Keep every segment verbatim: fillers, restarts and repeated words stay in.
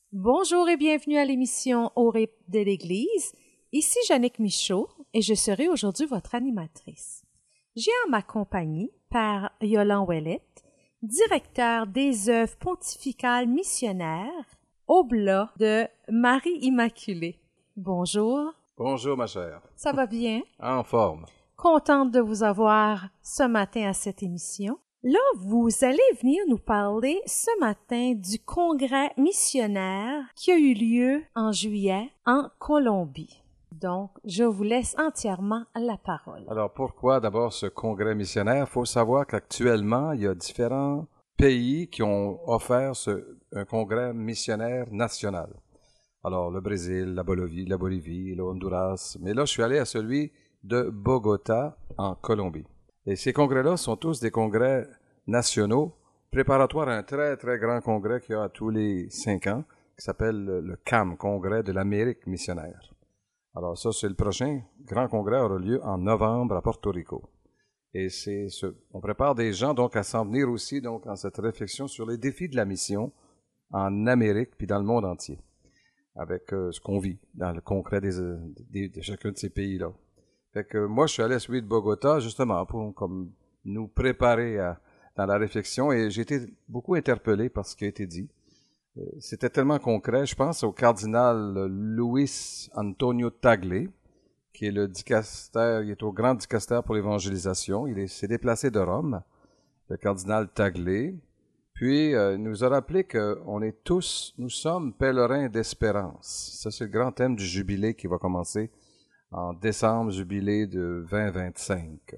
Bonjour et bienvenue à l'émission Au rythme de l'Église. Ici Jannick Michaud et je serai aujourd'hui votre animatrice. J'ai en ma compagnie Père Yolande Ouellette, directeur des œuvres pontificales missionnaires Oblat de Marie Immaculée. Bonjour. Bonjour ma chère. Ça va bien? En forme. Contente de vous avoir ce matin à cette émission. Là, vous allez venir nous parler ce matin du congrès missionnaire qui a eu lieu en juillet en Colombie. Donc, je vous laisse entièrement la parole. Alors, pourquoi d'abord ce congrès missionnaire? Il faut savoir qu'actuellement, il y a différents pays qui ont offert ce, un congrès missionnaire national. Alors, le Brésil, la Bolivie, la Bolivie, le Honduras. Mais là, je suis allé à celui de Bogota, en Colombie. Et ces congrès-là sont tous des congrès nationaux, préparatoires à un très, très grand congrès qu'il y a tous les cinq ans, qui s'appelle le C A M, Congrès de l'Amérique missionnaire. Alors ça, c'est le prochain grand congrès aura lieu en novembre à Porto Rico. Et c'est ce, on prépare des gens donc à s'en venir aussi donc en cette réflexion sur les défis de la mission en Amérique puis dans le monde entier, avec euh, ce qu'on vit dans le concret des, des, de chacun de ces pays-là. Fait que moi, je suis allé à celui de Bogota, justement, pour comme nous préparer à, dans la réflexion, et j'ai été beaucoup interpellé par ce qui a été dit. Euh, c'était tellement concret. Je pense au cardinal Luis Antonio Tagle, qui est le dicaster, il est au grand dicaster pour l'évangélisation. Il est, s'est déplacé de Rome, le cardinal Tagle. Puis, euh, il nous a rappelé qu'on est tous, nous sommes pèlerins d'espérance. Ça, c'est le grand thème du jubilé qui va commencer en décembre, jubilé de vingt vingt-cinq.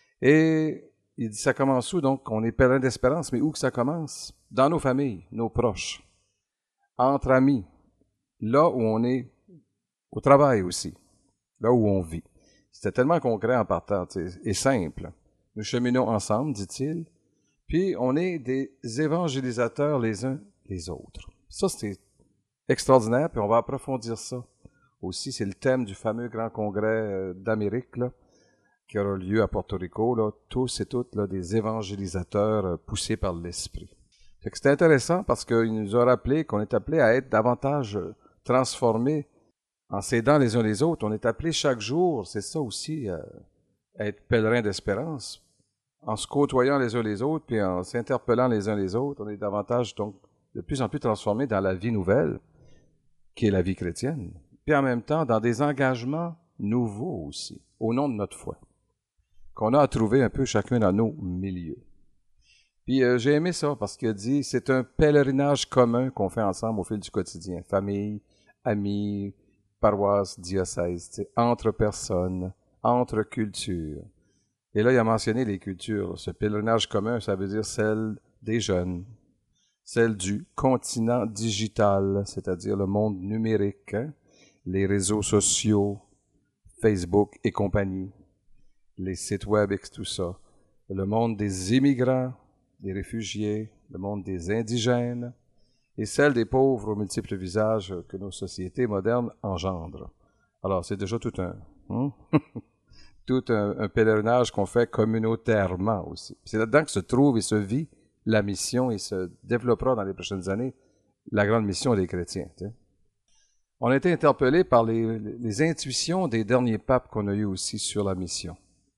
Et il dit, ça commence où? Donc, on est pèlerin d'espérance, mais où que ça commence? Dans nos familles, nos proches, entre amis, là où on est, au travail aussi, là où on vit. C'était tellement concret en partant, et simple. Nous cheminons ensemble, dit-il, puis on est des évangélisateurs les uns les autres. Ça, c'est extraordinaire, puis on va approfondir ça. Aussi, c'est le thème du fameux grand congrès d'Amérique là, qui aura lieu à Porto Rico. Là, tous et toutes là, des évangélisateurs euh, poussés par l'Esprit. Fait que c'est intéressant parce qu'il nous a rappelé qu'on est appelé à être davantage transformés en s'aidant les uns les autres. On est appelé chaque jour, c'est ça aussi, euh, à être pèlerin d'espérance. En se côtoyant les uns les autres, puis en s'interpellant les uns les autres, on est davantage donc de plus en plus transformés dans la vie nouvelle, qui est la vie chrétienne. Puis en même temps dans des engagements nouveaux aussi, au nom de notre foi, qu'on a à trouver un peu chacun dans nos milieux. Puis euh, j'ai aimé ça parce qu'il a dit, c'est un pèlerinage commun qu'on fait ensemble au fil du quotidien, famille, amis, paroisse, diocèse, entre personnes, entre cultures. Et là, il a mentionné les cultures. Ce pèlerinage commun, ça veut dire celle des jeunes, celle du continent digital, c'est-à-dire le monde numérique, hein? Les réseaux sociaux, Facebook et compagnie, les sites web et tout ça, le monde des immigrants, des réfugiés, le monde des indigènes, et celle des pauvres aux multiples visages que nos sociétés modernes engendrent. Alors, c'est déjà tout un, hein? tout un, un pèlerinage qu'on fait communautairement aussi. C'est là-dedans que se trouve et se vit la mission et se développera dans les prochaines années la grande mission des chrétiens. Tu sais. On a été interpellé par les, les intuitions des derniers papes qu'on a eues aussi sur la mission.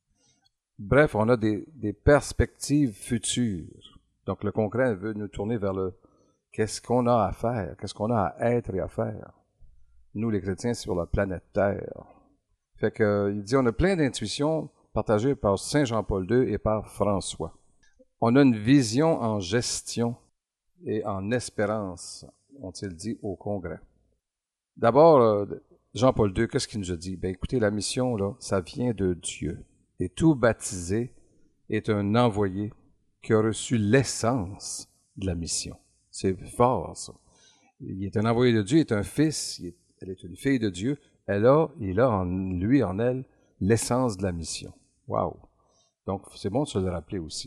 Bref, on a des, des perspectives futures. Donc le concret veut nous tourner vers le qu'est-ce qu'on a à faire, qu'est-ce qu'on a à être et à faire. Nous, les chrétiens, sur la planète Terre. Fait que, il dit, on a plein d'intuitions partagées par Saint Jean-Paul deux et par François. On a une vision en gestion et en espérance, ont-ils dit au congrès. D'abord, Jean-Paul deux, qu'est-ce qu'il nous a dit? Ben, écoutez, la mission, là, ça vient de Dieu. Et tout baptisé est un envoyé qui a reçu l'essence de la mission. C'est fort, ça. Il est un envoyé de Dieu, il est un fils, il est, elle est une fille de Dieu. Elle a, il a en lui, en elle, l'essence de la mission. Wow! Donc, c'est bon de se le rappeler aussi.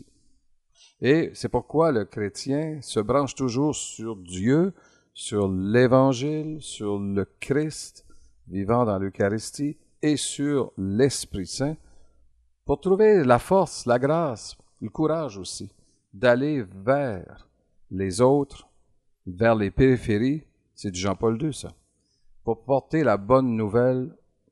Et c'est pourquoi le chrétien se branche toujours sur Dieu, sur l'Évangile, sur le Christ vivant dans l'Eucharistie et sur l'Esprit Saint pour trouver la force, la grâce, le courage aussi d'aller vers les autres, vers les périphéries, C'est du Jean-Paul deux, ça. Pour porter la bonne nouvelle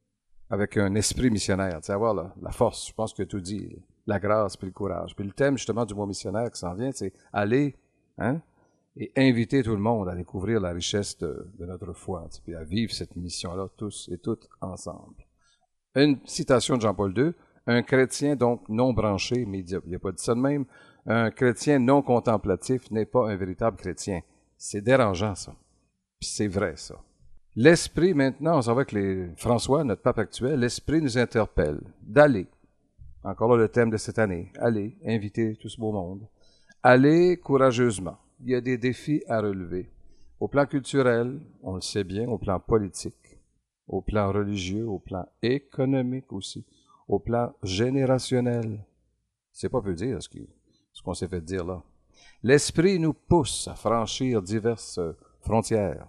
avec un esprit missionnaire, tu sais, avoir la, la force, je pense que tout dit, la grâce puis le courage. Puis le thème, justement, du mois missionnaire qui s'en vient, c'est aller, hein, et inviter tout le monde à découvrir la richesse de, de notre foi, tu sais, puis à vivre cette mission-là tous et toutes ensemble. Une citation de Jean-Paul deux, un chrétien donc non branché, mais il n'a pas dit ça de même, un chrétien non contemplatif n'est pas un véritable chrétien. C'est dérangeant, ça. Puis c'est vrai, ça. L'esprit, maintenant, on s'en va avec les François, notre pape actuel, l'esprit nous interpelle d'aller. Encore là, le thème de cette année. Aller, inviter tout ce beau monde. Aller courageusement. Il y a des défis à relever. Au plan culturel, on le sait bien, au plan politique, au plan religieux, au plan économique aussi, au plan générationnel. C'est pas peu dire ce qui- ce qu'on s'est fait dire là. L'esprit nous pousse à franchir diverses frontières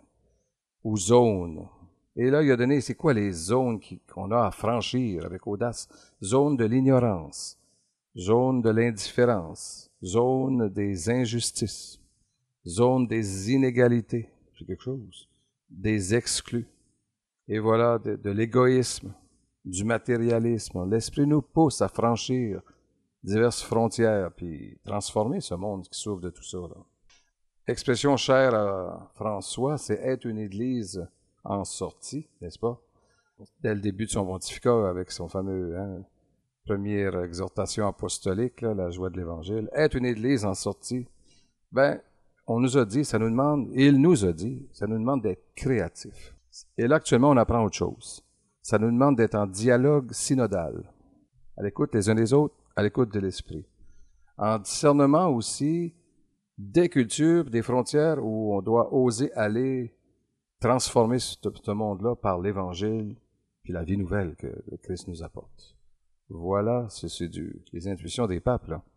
ou zones. Et là, il a donné, c'est quoi les zones qui- qu'on a à franchir avec audace? Zone de l'ignorance, zone de l'indifférence, zone des injustices, zone des inégalités, c'est quelque chose, des exclus. Et voilà, de, de l'égoïsme, du matérialisme. L'esprit nous pousse à franchir diverses frontières, puis transformer ce monde qui souffre de tout ça, là. Expression chère à François, c'est être une Église en sortie, n'est-ce pas? Dès le début de son pontificat, avec son fameux hein, première exhortation apostolique, là, la joie de l'Évangile, être une Église en sortie, ben, on nous a dit, ça nous demande, et il nous a dit, ça nous demande d'être créatifs. Et là, actuellement, on apprend autre chose. Ça nous demande d'être en dialogue synodal, à l'écoute les uns des autres, à l'écoute de l'Esprit. En discernement aussi des cultures, des frontières où on doit oser aller transformer ce, ce monde-là par l'Évangile puis la vie nouvelle que Christ nous apporte. Voilà, c'est, c'est du, les intuitions des papes, là.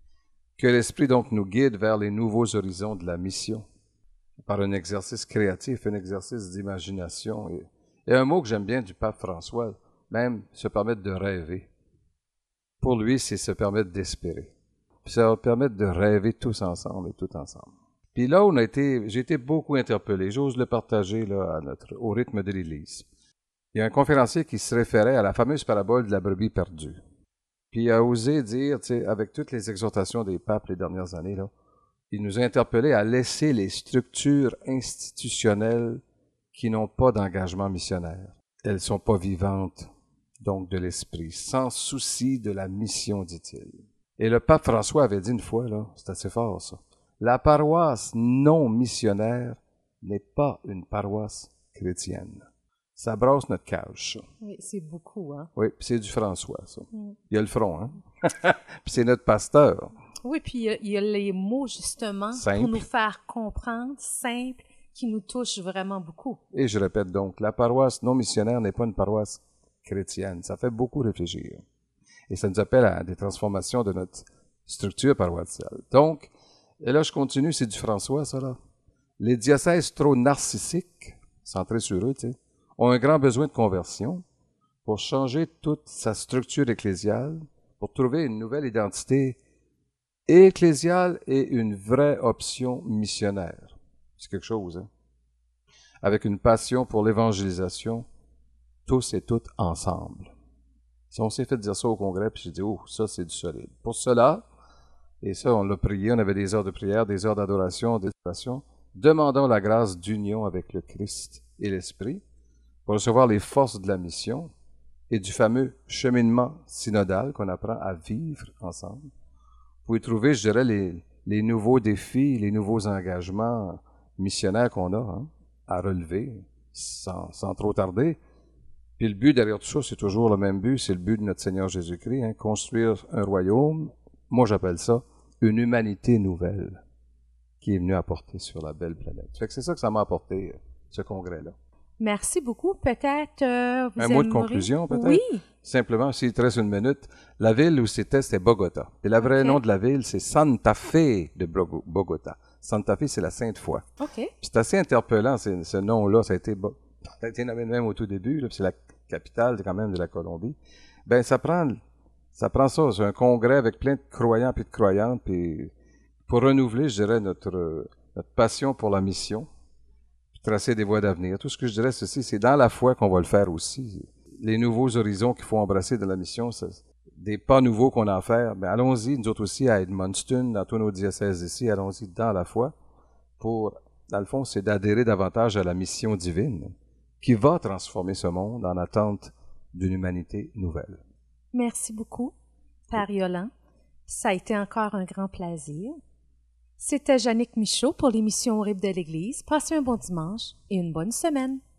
Que l'Esprit donc nous guide vers les nouveaux horizons de la mission par un exercice créatif, un exercice d'imagination. Et, et un mot que j'aime bien du pape François, même se permettre de rêver. Pour lui, c'est se permettre d'espérer. Puis ça va permettre de rêver tous ensemble et tout ensemble. Puis là, on a été, j'ai été beaucoup interpellé. J'ose le partager là, à notre, au rythme de l'Église. Il y a un conférencier qui se référait à la fameuse parabole de la brebis perdue. Puis il a osé dire, tu sais, avec toutes les exhortations des papes les dernières années, là, il nous a interpellés à laisser les structures institutionnelles qui n'ont pas d'engagement missionnaire. Elles ne sont pas vivantes, donc de l'esprit, sans souci de la mission, dit-il. Et le pape François avait dit une fois, là, c'est assez fort ça, la paroisse non missionnaire n'est pas une paroisse chrétienne. Ça brasse notre cage, ça. Oui, c'est beaucoup, hein? Oui, puis c'est du François, ça. Mm. Il y a le front, hein? Puis c'est notre pasteur. Oui, puis il y a, il y a les mots, justement, Simple. pour nous faire comprendre, simples, qui nous touchent vraiment beaucoup. Et je répète donc, la paroisse non missionnaire n'est pas une paroisse chrétienne. Ça fait beaucoup réfléchir. Et ça nous appelle à des transformations de notre structure paroissiale. Donc, et là je continue, c'est du François, ça là. Les diocèses trop narcissiques, centrés sur eux, tu sais, ont un grand besoin de conversion pour changer toute sa structure ecclésiale, pour trouver une nouvelle identité ecclésiale et une vraie option missionnaire. C'est quelque chose, hein? Avec une passion pour l'évangélisation, tous et toutes ensemble. Si on s'est fait dire ça au congrès, puis j'ai dit, oh, ça c'est du solide. Pour cela, et ça on l'a prié, on avait des heures de prière, des heures d'adoration, d'adoration, demandons la grâce d'union avec le Christ et l'Esprit pour recevoir les forces de la mission et du fameux cheminement synodal qu'on apprend à vivre ensemble. Vous pouvez trouver, je dirais, les, les nouveaux défis, les nouveaux engagements missionnaires qu'on a hein, à relever sans, sans trop tarder. Puis le but derrière tout ça, c'est toujours le même but, c'est le but de notre Seigneur Jésus-Christ, hein, construire un royaume, moi j'appelle ça une humanité nouvelle qui est venue apporter sur la belle planète. Fait que c'est ça que ça m'a apporté, ce congrès-là. Merci beaucoup. Peut-être euh, vous Un mot de aimeriez- conclusion, peut-être? Oui. Simplement, s'il te reste une minute, la ville où c'était, c'était Bogota. Et le vrai Ok. nom de la ville, c'est Santa Fe de Bogo- Bogota. Santa Fe, c'est la Sainte-Foi. OK. Puis c'est assez interpellant, c'est- ce nom-là, ça a été, bo- ça a été nommé même au tout début, là, puis c'est la capitale quand même de la Colombie. Ben, ça prend, ça prend ça, c'est un congrès avec plein de croyants puis de croyantes, puis pour renouveler, je dirais, notre, notre passion pour la mission, puis tracer des voies d'avenir. Tout ce que je dirais, ceci, c'est dans la foi qu'on va le faire aussi. Les nouveaux horizons qu'il faut embrasser dans la mission, ça, des pas nouveaux qu'on a à faire, mais allons-y, nous autres aussi, à Edmundston, dans tous nos diocèses ici, allons-y dans la foi pour, dans le fond, c'est d'adhérer davantage à la mission divine qui va transformer ce monde en attente d'une humanité nouvelle. Merci beaucoup, Père Yolland. Ça a été encore un grand plaisir. C'était Jannick Michaud pour l'émission Horrible de l'Église. Passez un bon dimanche et une bonne semaine.